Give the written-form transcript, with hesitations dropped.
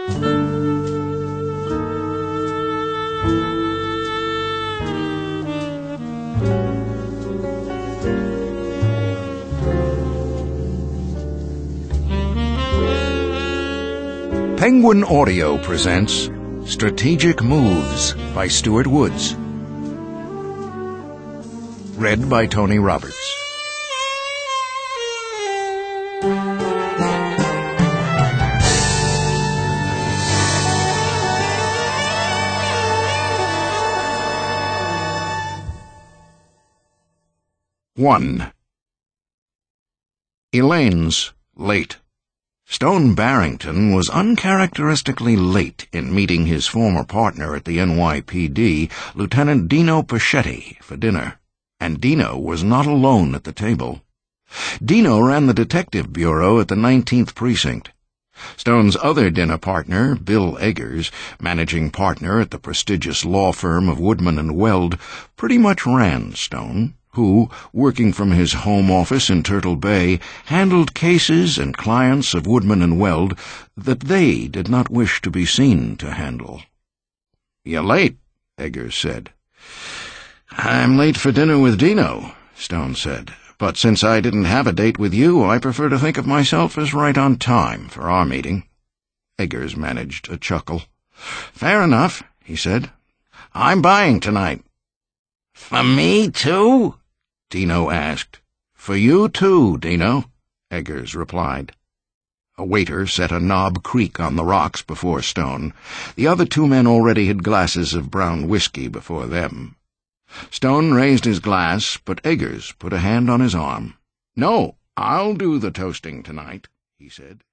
Penguin Audio presents Strategic Moves by Stuart Woods. Read by Tony Roberts. One. Elaine's late. Stone Barrington was uncharacteristically late in meeting his former partner at the NYPD, Lieutenant Dino Paschetti, for dinner, and Dino was not alone at the table. Dino ran the detective bureau at the 19th Precinct. Stone's other dinner partner, Bill Eggers, managing partner at the prestigious law firm of Woodman & Weld, pretty much ran Stone, who, working from his home office in Turtle Bay, handled cases and clients of Woodman & Weld that they did not wish to be seen to handle. "You're late," Eggers said. "I'm late for dinner with Dino," Stone said, "but since I didn't have a date with you, I prefer to think of myself as right on time for our meeting." Eggers managed a chuckle. "Fair enough," he said. "I'm buying tonight." "For me, too?" Dino asked. "For you, too, Dino," Eggers replied. A waiter set a knob creak on the rocks before Stone. The other two men already had glasses of brown whiskey before them. Stone raised his glass, but Eggers put a hand on his arm. "No, I'll do the toasting tonight," he said.